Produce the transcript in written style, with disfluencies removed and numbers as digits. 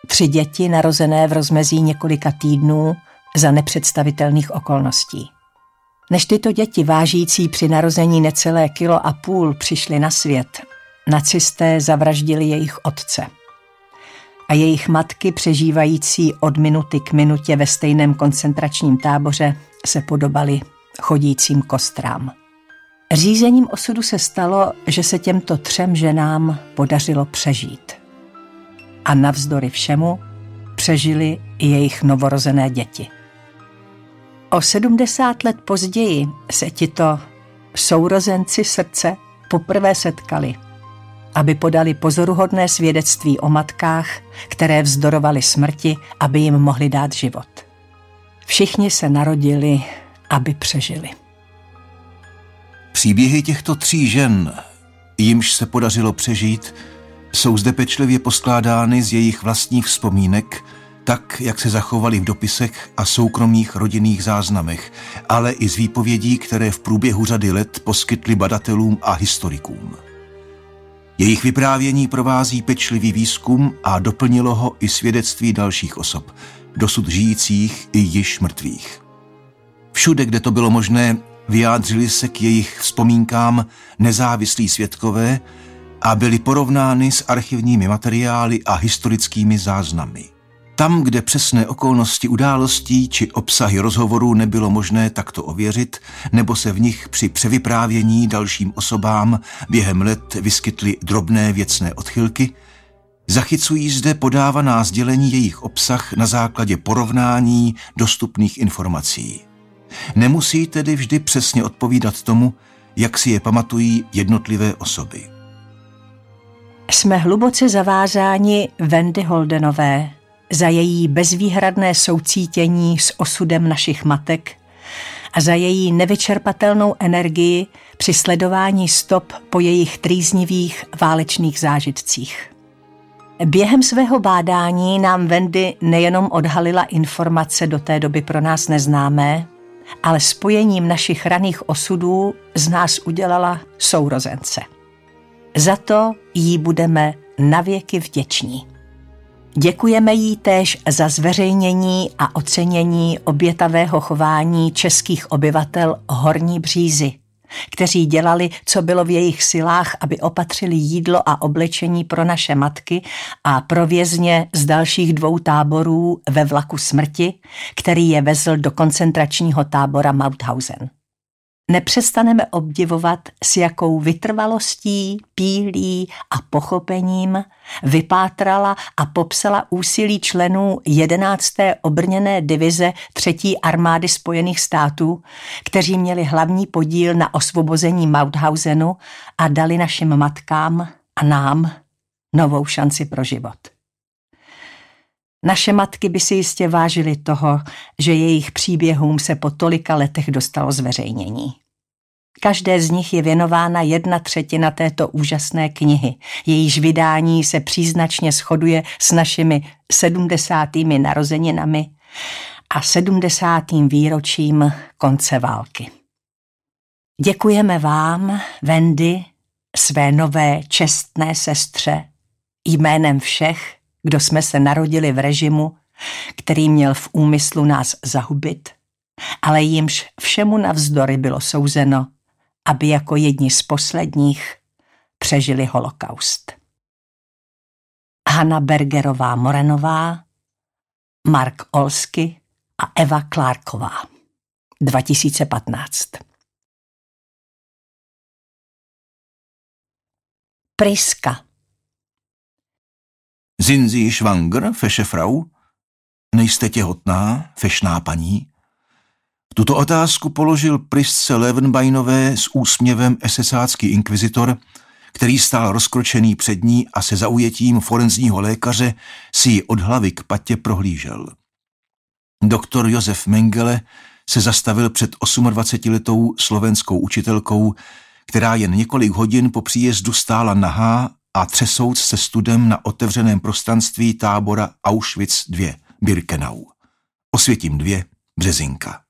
3 děti narozené v rozmezí několika týdnů za nepředstavitelných okolností. Než tyto děti, vážící při narození necelé 1,5 kg, přišly na svět, nacisté zavraždili jejich otce. A jejich matky, přežívající od minuty k minutě ve stejném koncentračním táboře, se podobaly chodícím kostrám. Řízením osudu se stalo, že se těmto 3 ženám podařilo přežít. A navzdory všemu přežili i jejich novorozené děti. O 70 let později se tito sourozenci srdce poprvé setkali, aby podali pozoruhodné svědectví o matkách, které vzdorovaly smrti, aby jim mohli dát život. Všichni se narodili, aby přežili. Příběhy těchto 3 žen, jimž se podařilo přežít, jsou zde pečlivě poskládány z jejich vlastních vzpomínek, tak, jak se zachovali v dopisech a soukromých rodinných záznamech, ale i z výpovědí, které v průběhu řady let poskytli badatelům a historikům. Jejich vyprávění provází pečlivý výzkum a doplnilo ho i svědectví dalších osob, dosud žijících i již mrtvých. Všude, kde to bylo možné, vyjádřili se k jejich vzpomínkám nezávislí svědkové a byly porovnány s archivními materiály a historickými záznamy. Tam, kde přesné okolnosti událostí či obsahy rozhovorů nebylo možné takto ověřit, nebo se v nich při převyprávění dalším osobám během let vyskytly drobné věcné odchylky, zachycují zde podávaná sdělení jejich obsah na základě porovnání dostupných informací. Nemusí tedy vždy přesně odpovídat tomu, jak si je pamatují jednotlivé osoby. Jsme hluboce zavázáni Wendy Holdenové za její bezvýhradné soucítění s osudem našich matek a za její nevyčerpatelnou energii při sledování stop po jejich trýznivých válečných zážitcích. Během svého bádání nám Wendy nejenom odhalila informace do té doby pro nás neznámé, ale spojením našich raných osudů z nás udělala sourozence. Za to jí budeme navěky vděční. Děkujeme jí též za zveřejnění a ocenění obětavého chování českých obyvatel Horní Břízy, kteří dělali, co bylo v jejich silách, aby opatřili jídlo a oblečení pro naše matky a pro vězně z dalších 2 táborů ve vlaku smrti, který je vezl do koncentračního tábora Mauthausen. Nepřestaneme obdivovat, s jakou vytrvalostí, pílí a pochopením vypátrala a popsala úsilí členů 11. obrněné divize 3. armády Spojených států, kteří měli hlavní podíl na osvobození Mauthausenu a dali našim matkám a nám novou šanci pro život. Naše matky by si jistě vážily toho, že jejich příběhům se po tolika letech dostalo zveřejnění. Každé z nich je věnována 1/3 této úžasné knihy. Jejíž vydání se příznačně shoduje s našimi 70. narozeninami a 70. výročím konce války. Děkujeme vám, Wendy, své nové čestné sestře, jménem všech, kdo jsme se narodili v režimu, který měl v úmyslu nás zahubit, ale jimž všemu navzdory bylo souzeno, aby jako jedni z posledních přežili holokaust. Hanna Bergerová Morenová, Mark Olsky a Eva Klárková. 2015. Priska. Sind Sie schwanger, fesche Frau? Nejste těhotná, fešná paní? Tuto otázku položil Prisce Löwenbeinové s úsměvem esesácký inkvizitor, který stál rozkročený před ní a se zaujetím forenzního lékaře si ji od hlavy k patě prohlížel. Doktor Josef Mengele se zastavil před 28letou slovenskou učitelkou, která jen několik hodin po příjezdu stála nahá a třesouc se studem na otevřeném prostranství tábora Auschwitz II Birkenau. Osvětim 2, Březinka.